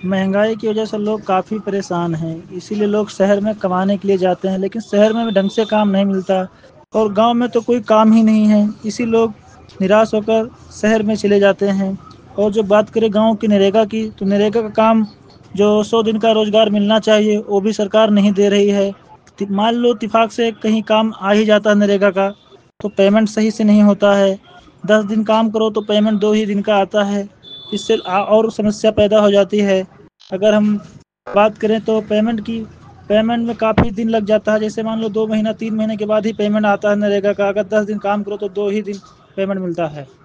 महंगाई की वजह से लोग काफ़ी परेशान हैं, इसीलिए लोग शहर में कमाने के लिए जाते हैं, लेकिन शहर में भी ढंग से काम नहीं मिलता और गांव में तो कोई काम ही नहीं है, इसी लोग निराश होकर शहर में चले जाते हैं। और जो बात करें गांव की नरेगा की, तो नरेगा का काम जो 100 दिन का रोजगार मिलना चाहिए वो भी सरकार नहीं दे रही है। मान लो इत्तेफाक से कहीं काम आ ही जाता है नरेगा का, तो पेमेंट सही से नहीं होता है। 10 दिन काम करो तो पेमेंट 2 ही दिन का आता है। इससे और समस्या पैदा हो जाती है। अगर हम बात करें तो पेमेंट में काफ़ी दिन लग जाता है। जैसे मान लो 2 महीना 3 महीने के बाद ही पेमेंट आता है नरेगा का। अगर 10 दिन काम करो तो 2 ही दिन पेमेंट मिलता है।